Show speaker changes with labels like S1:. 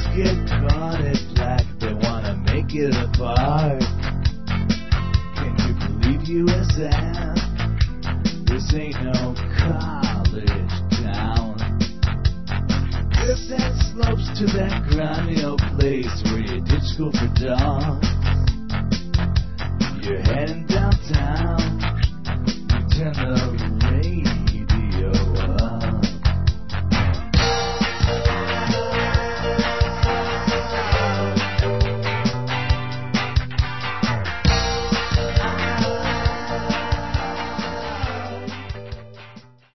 S1: get caught at black, they wanna make it apart. Can you believe USF? This ain't no college town. If that slopes to that grimy old place where you ditch school for dogs, you're heading downtown. You turn the